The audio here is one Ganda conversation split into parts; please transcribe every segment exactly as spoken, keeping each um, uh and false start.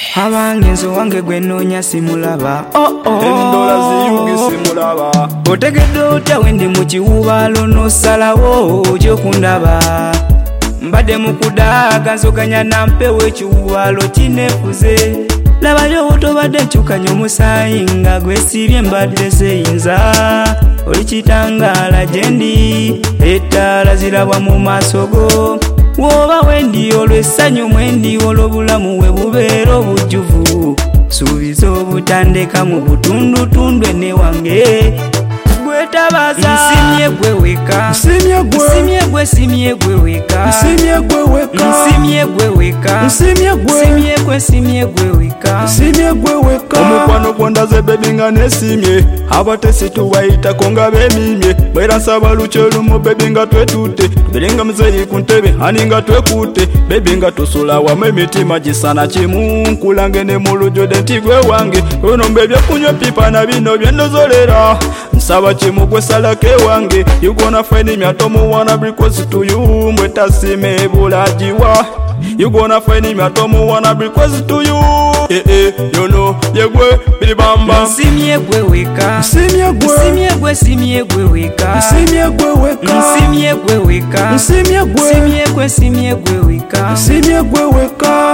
abangenzo wange gwe noonya simulaba endola ziyugi simulaba otegedde otya wendi mu kiwubaalo n'osalawo gy'okundaba mbadde mu kudaaga nzoganya nampewo ekiwubaalo kineefuze labayo otobadde nkyukanya omusaayi nga gwesiibye mbadde seyinza oli kitangaala gye ndi ettaala zirabwa mu maaso go woba wendi olw'essanyu mwendi olw'obulamu we bubeera obujjuvu suubiza obutandika mu butundutundu ene wange gwetabaza nsimye gwe weka nsimye gwe nsimye gwe simye gwe weka nsimye gwe weka nsimye gwe weka nsimye gwe simye gwe simye gwe weka nsimye gwe weka omukwano gwandaze bebi nga nesimye abatesi tubayitako nga bemimye bwera nsaba luki olumu bebi nga twetuute tubere nga muzeeyi ku ntebe ani nga twekuute bebi nga tusula wamu emitima gisana kimu nkulange ne mu lujjode nti gwe wange onomba ebyokunywa pipa na bino byendozolera nsaba kimu gwe salako ewange you gonna find me atomu wanna because to you mbwe tasime bulagiwa you gonna find me atomu wanna because to you eh eh you know yegwe bilibamba nsimye gwe weka nsimye gwe nsimye gwe simye gwe weka nsimye gwe weka nsimye gwe weka nsimye gwe simye gwe simye gwe weka nsimye gwe weka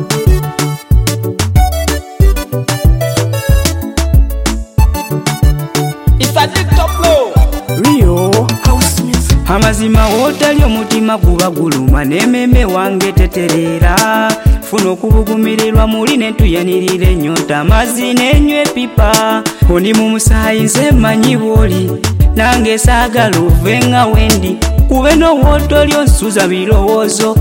Rio House Music. Amazima wotali omutima guba guluma n'ememe wange teterera funa okubugumirirwa muli nentuyanirira ennyota amazzi n'enywa epipa oli mu musaayi nze mmanyi bw'oli nange saagala ove nga wendi kube n'owootoli onsuza birowoozo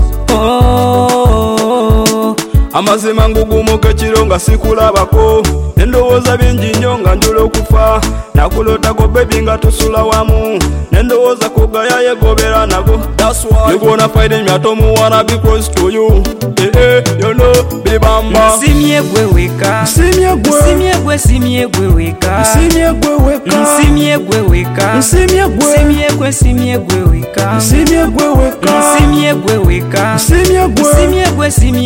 oh. amazima ngugumuka ekiro nga sikulabako nendowooza bingi nnyo nga njula okufa nakulootako bebi nga tusula wamu nendowooza kugaya yegobera nago you gonna find me atomu wanna be close to you eh eh you know bilibamba nsimye gwe weka nsimye gwe nsimye gwe simye gwe weka nsimye gwe weka nsimye gwe weka nsimye gwe simye gwe simye gwe weka nsimye gwe weka nsimye gwe weka nsimye gwe simye gwe simye